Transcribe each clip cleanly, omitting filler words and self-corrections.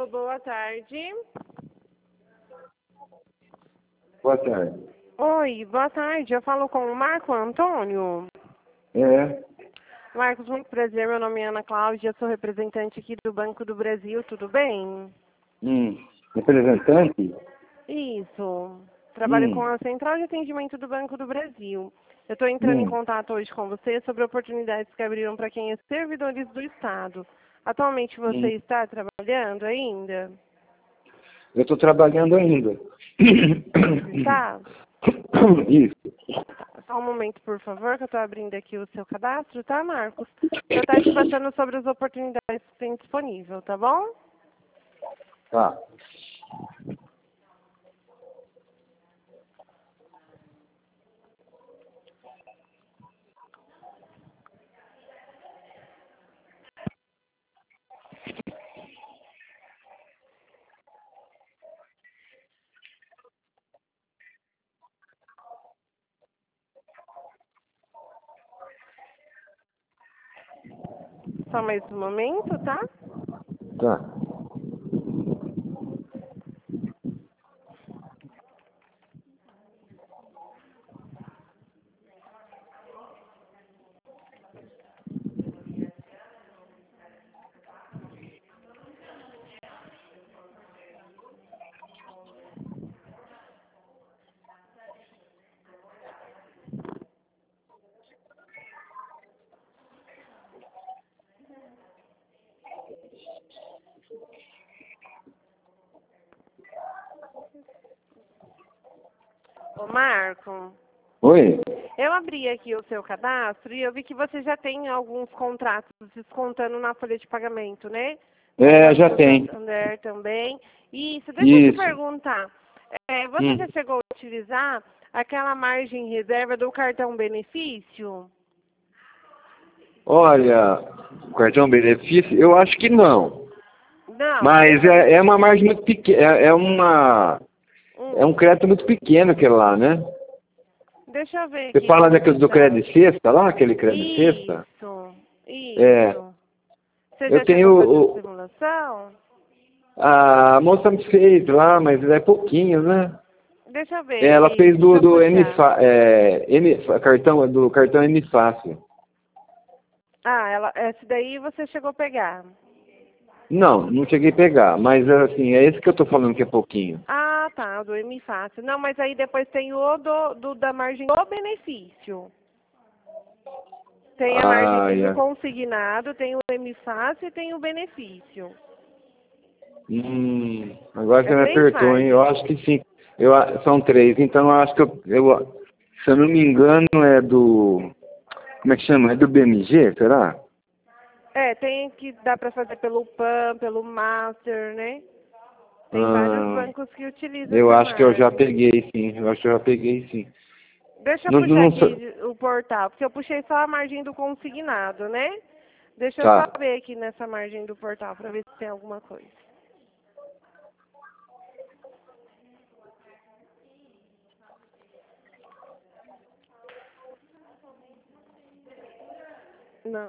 Alô, boa tarde. Boa tarde. Oi, boa tarde. Eu falo com o Marco Antônio. É? Marcos, muito prazer. Meu nome é Ana Cláudia. Sou representante aqui do Banco do Brasil. Tudo bem? Representante? Isso. Trabalho com Hum. a Central de Atendimento do Banco do Brasil. Eu estou entrando em Hum. contato hoje com você sobre oportunidades que abriram para quem é servidores do Estado. Atualmente você Hum. está trabalhando ainda? Eu estou trabalhando ainda. Está? Isso. Só um momento, por favor, que eu estou abrindo aqui o seu cadastro, tá, Marcos? Eu estou te passando sobre as oportunidades que tem disponível, tá bom? Tá. Só mais um momento, tá? Tá. Ô, Marco, Oi? eu abri aqui o seu cadastro e eu vi que você já tem alguns contratos descontando na folha de pagamento, né? É, já tem. Santander também. Isso, deixa eu te Isso. perguntar. Você já chegou a utilizar aquela margem reserva do cartão benefício? Olha, o cartão benefício, eu acho que não. Não, Mas é uma margem muito pequena. É um hum, crédito muito pequeno aquele lá, né? deixa eu ver Você aqui fala como daquele que do tá. crédito sexta lá, aquele crédito sexta? Isso, É. isso. Você Eu já chegou tenho a fazer a simulação? a moça me fez lá, mas é pouquinho, né? Deixa eu ver Ela aqui, fez deixa eu do puxar. cartão M Fácil. Ah, esse daí você chegou a pegar. Não, não cheguei a pegar, mas assim, é esse que eu tô falando que é pouquinho. Ah, tá, do M Fácil. Não, mas aí depois tem o da margem do benefício. Tem a margem Ah, do é. consignado, tem o M Fácil e tem o benefício. Agora É você me três apertou, hein? Eu margens. acho que sim. São três, então eu acho que se eu não me engano, é do. Como é que chama? É do BMG, será? Tem que dá para fazer pelo PAN, pelo Master, né? Tem vários Ah, bancos que utilizam eu essa acho que eu já margem. peguei, sim. Eu acho que eu já peguei, sim. Deixa eu Não, puxar não, aqui o portal, porque eu puxei só a margem do consignado, né? Deixa eu só tá. ver aqui nessa margem do portal para ver se tem alguma coisa. Não.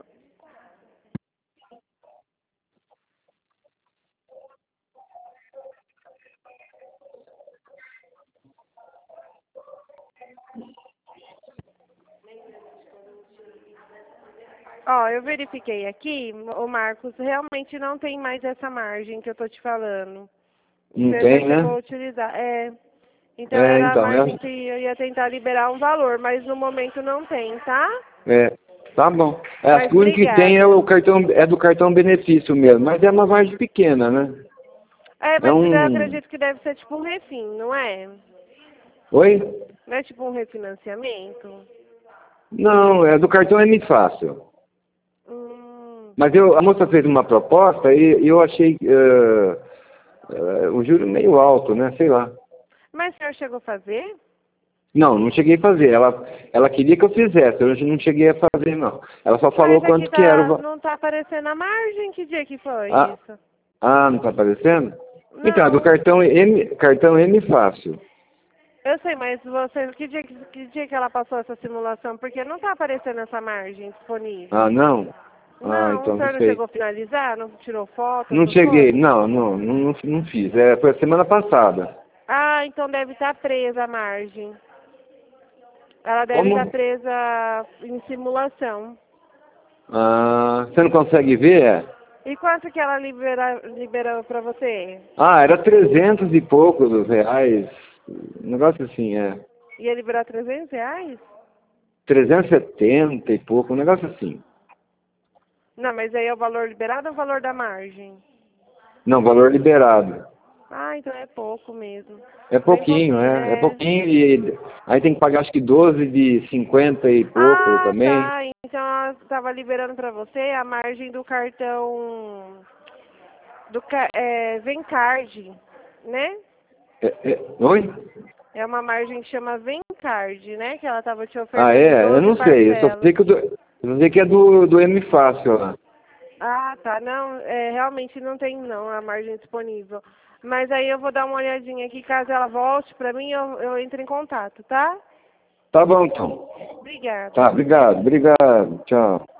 Ó, eu verifiquei aqui, o Marcos, realmente não tem mais essa margem que eu tô te falando. Não Você já tem, chegou a né? utilizar. Então É, era a então, margem que eu ia tentar liberar um valor, mas no momento não tem, tá? tá bom. Mas O único que tem é obrigada. o cartão, é do cartão benefício mesmo, mas é uma margem pequena, né? É Mas eu um. acredito que deve ser tipo um refim, não é? Oi? Não é tipo um refinanciamento? Não, é do cartão M Fácil. Hum. Mas a moça fez uma proposta e eu achei o juro meio alto, né? Sei lá. Mas o senhor chegou a fazer? Não, não cheguei a fazer. Ela queria que eu fizesse, eu não cheguei a fazer, não. Ela só falou Mas aqui quanto que era. não tá aparecendo a margem. Que dia que foi Ah, isso? não tá aparecendo? Então, é do Não. cartão M Fácil. Eu sei, mas você, que dia que ela passou essa simulação? Porque não tá aparecendo essa margem disponível. Ah, não? Não, então o não senhor não sei. chegou a finalizar? Não tirou foto? Não essas cheguei, coisas? não fiz. Foi a semana passada. Ah, então deve estar presa a margem. Ela deve estar Como? presa em simulação. Ah, você não consegue ver? E quanto que ela liberou pra você? Era 300 e poucos reais. Um negócio assim, Ia liberar R$ 300? 370 e pouco, um negócio assim. Não, mas aí é o valor liberado ou o valor da margem? Não, valor liberado. Ah, então é pouco mesmo. É Bem pouquinho, pouquinho, é pouquinho e aí tem que pagar acho que 12 de 50 e pouco Ah, também. tá. Então ela estava liberando pra você a margem do cartão Vencard, né? Oi? É uma margem que chama Vencard, né? Que ela estava te ofertando em Eu 12 não sei, eu só parcelas. sei que é do M Fácil lá. Ah, tá. Não, realmente não tem não a margem disponível. Mas aí eu vou dar uma olhadinha aqui, caso ela volte pra mim, eu entro em contato, tá? Tá bom então. Obrigada. Tá, obrigado, tchau.